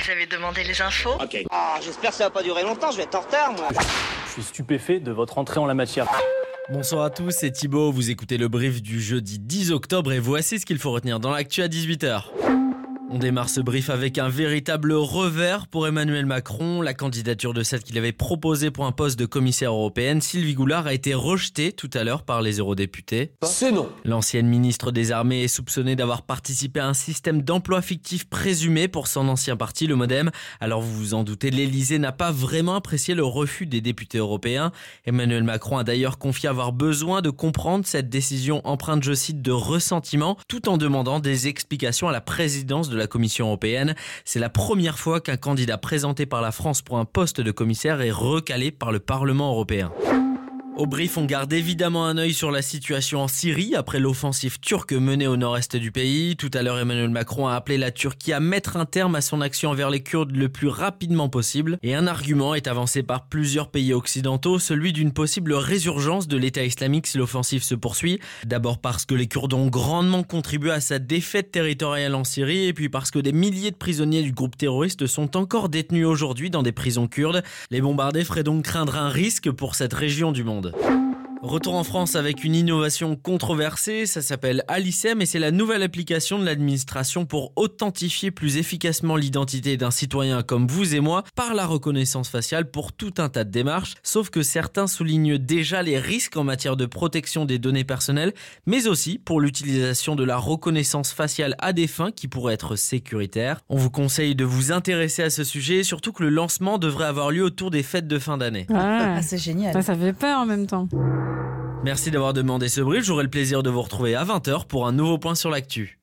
Vous avez demandé les infos? Ok. Ah, j'espère que ça va pas durer longtemps, je vais être en retard, moi. Je suis stupéfait de votre entrée en la matière. Bonsoir à tous, c'est Thibaut, vous écoutez le brief du jeudi 10 octobre et voici ce qu'il faut retenir dans l'actu à 18h. On démarre ce brief avec un véritable revers pour Emmanuel Macron. La candidature de celle qu'il avait proposée pour un poste de commissaire européenne, Sylvie Goulard, a été rejetée tout à l'heure par les eurodéputés. C'est non. L'ancienne ministre des Armées est soupçonnée d'avoir participé à un système d'emploi fictif présumé pour son ancien parti, le MoDem. Alors vous vous en doutez, l'Elysée n'a pas vraiment apprécié le refus des députés européens. Emmanuel Macron a d'ailleurs confié avoir besoin de comprendre cette décision empreinte, je cite, de ressentiment, tout en demandant des explications à la présidence de la Commission européenne. C'est la première fois qu'un candidat présenté par la France pour un poste de commissaire est recalé par le Parlement européen. Au brief, on garde évidemment un œil sur la situation en Syrie après l'offensive turque menée au nord-est du pays. Tout à l'heure, Emmanuel Macron a appelé la Turquie à mettre un terme à son action envers les Kurdes le plus rapidement possible. Et un argument est avancé par plusieurs pays occidentaux, celui d'une possible résurgence de l'État islamique si l'offensive se poursuit. D'abord parce que les Kurdes ont grandement contribué à sa défaite territoriale en Syrie, et puis parce que des milliers de prisonniers du groupe terroriste sont encore détenus aujourd'hui dans des prisons kurdes. Les bombarder ferait donc craindre un risque pour cette région du monde. Retour en France avec une innovation controversée, ça s'appelle Alicem et c'est la nouvelle application de l'administration pour authentifier plus efficacement l'identité d'un citoyen comme vous et moi par la reconnaissance faciale pour tout un tas de démarches, sauf que certains soulignent déjà les risques en matière de protection des données personnelles, mais aussi pour l'utilisation de la reconnaissance faciale à des fins qui pourraient être sécuritaires. On vous conseille de vous intéresser à ce sujet, surtout que le lancement devrait avoir lieu autour des fêtes de fin d'année. Ah, c'est génial. Ça fait peur en même temps. Merci d'avoir demandé ce brief, j'aurai le plaisir de vous retrouver à 20h pour un nouveau point sur l'actu.